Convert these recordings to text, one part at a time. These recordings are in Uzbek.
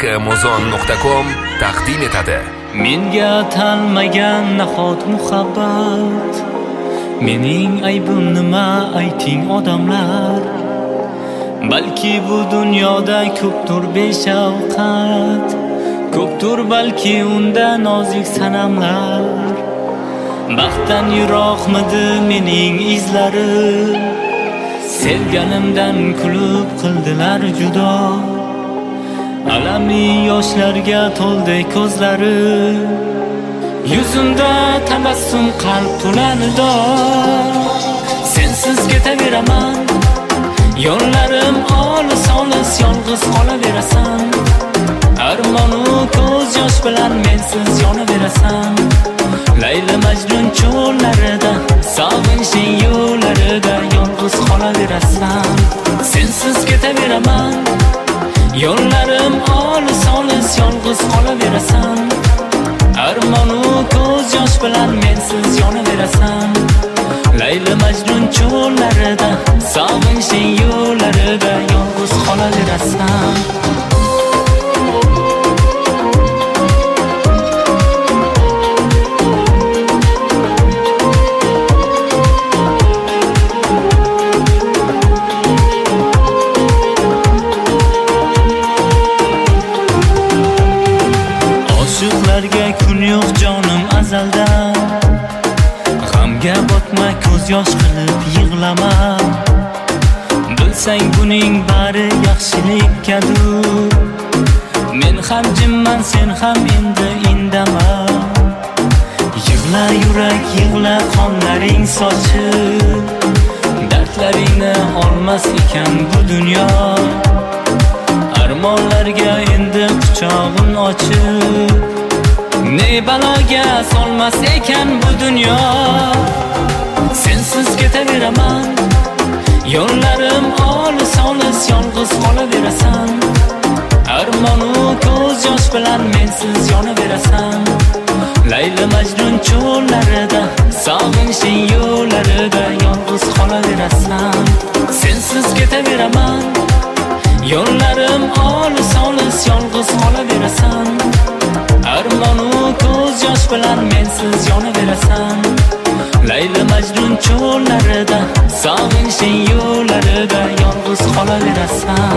akmuzon.com taqdim etadi. Menga tanmagan nahot muhabbat, mening aybim nima ayting odamlar. Balki bu dunyoda ko'pdir beshafqat, ko'pdir balki unda nozik sanamlar. Baxtdan yiroqmidi mening izlarim, sevganimdan kulib qildilar judo. Alamli yoshlarga to'ldi ko'zlari, yuzimda tabassum qalb to'lanido. Sensiz ketaveraman, yo'llarim olis-olis, yolg'iz qolaverasan. Armonu ko'z yosh bilan mensiz yonaverasan. Layli Majnun cho'llarida, sog'inchning yo'llarida yolg'iz qolaverasan. Sensiz ketaveraman, yo'llarim olis-olis, yolg'iz qolaverasan. Armonu ko'z yosh bilan mensiz yonaverasan. Layli Majnun cho'llarida, sog'inchning yo'llarida yolg'iz qolaverasan. Oshiqlarga kun yo'q jonim azaldan, g'amga botma ko'z yosh qilib yig'lama. Bilsang buning bari yaxshilikkadir. Men ham jimman, sen ham endi indama. Yig'la yurak, yig'la qonlaring sochib, dardlaringni olmas ekan bu dunyo. Armonlarga endi quchog'in ochib, ne baloga solmas ekan bu dunyo. Sensiz ketaveraman, yo'llarim olis-olis, yolg'iz qolaverasan. Armonu ko'z yosh bilan mensiz yonaverasan. Layli Majnun cho'llarida, sog'inchning yo'llarida yolg'iz qolaverasan. Sensiz ketaveraman, yo'llarim olis-olis, yolg'iz qolaverasan. Armonu ko'z yosh bilan mensiz yonaverasan. Layli Majnun cho'llarida, sog'inchning yo'llarida yolg'iz qolaverasan.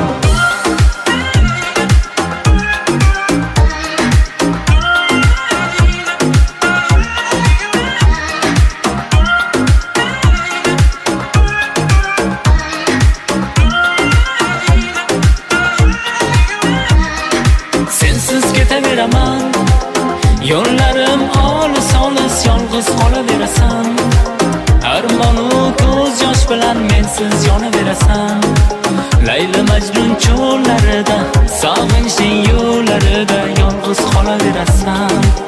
Sensiz ketaveraman, yo'llarim olis-olis, yolg'iz qolaverasan. Armonu ko'z yosh bilan mensiz yonaverasan. Layli Majnun cho'llarida, sog'inchning yo'llarida yolg'iz qolaverasan.